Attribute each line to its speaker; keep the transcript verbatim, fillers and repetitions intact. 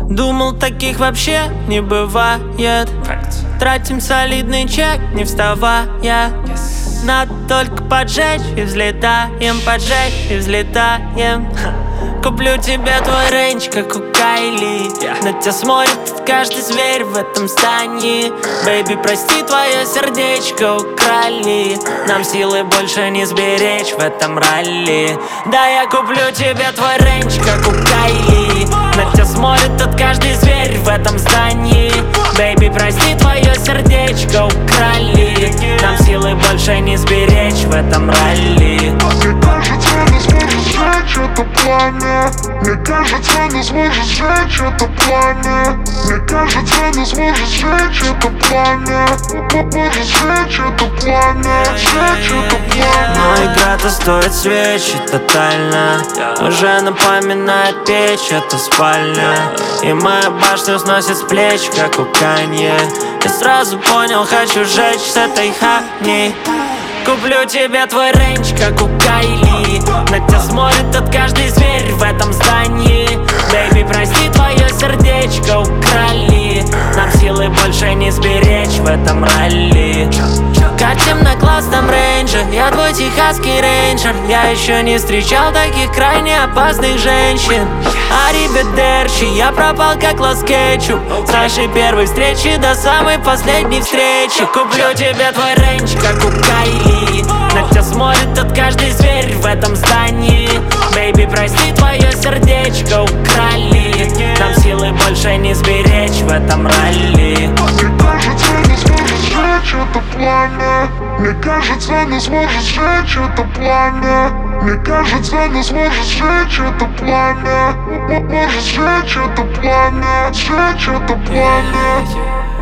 Speaker 1: Думал, таких вообще не бывает. Тратим солидный чек, не вставая. Надо только поджечь и взлетаем, поджечь и взлетаем. Куплю тебе твой рейндж, как у Кайли. На тебя смотрит каждый зверь в этом здании. Бэйби, прости, твое сердечко украли. Нам силы больше не сберечь в этом ралли. Да, я куплю тебе твой рейндж, как у Кайли. На тебя смотрит тут каждый зверь в этом здании. Бэйби, прости, твое сердечко украли. Нам силы больше не сберечь в этом ралли.
Speaker 2: Мне кажется, не сможет сжечь это пламя. Мне кажется, не сможет сжечь это пламя. Мне кажется, не сможет сжечь это пламя. Может сжечь это пламя, сжечь это пламя.
Speaker 1: Но игра-то стоит свечи тотально. Уже напоминает печь, это спальня. И моя башня сносит с плеч, как у Канье. Я сразу понял, хочу жечь с этой хани. Куплю тебе твой рейндж, как у Кайли. На тебя смотрит тут каждый зверь в этом здании. Бэйби, прости, твое сердечко украли. Нам силы больше не сберечь в этом ралли. Катим на классном рейнже, я твой техасский рейнджер. Я еще не встречал таких крайне опасных женщин. Ариведерчи, я пропал как лос кетчуп. С нашей первой встречи до самой последней встречи. Куплю тебе твой рейндж, как у Кайли. На тебя смотрит тут каждый зверь в этом здании. Бэйби, прости, твое сердечко украли. Нам силы больше не сберечь в этом ралли.
Speaker 2: Мне кажется, не сможет сжечь это пламя. Мне кажется, не сможет сжечь это пламя. Мне кажется, не сможет сжечь это пламя. Может сжечь это пламя, сжечь это пламя.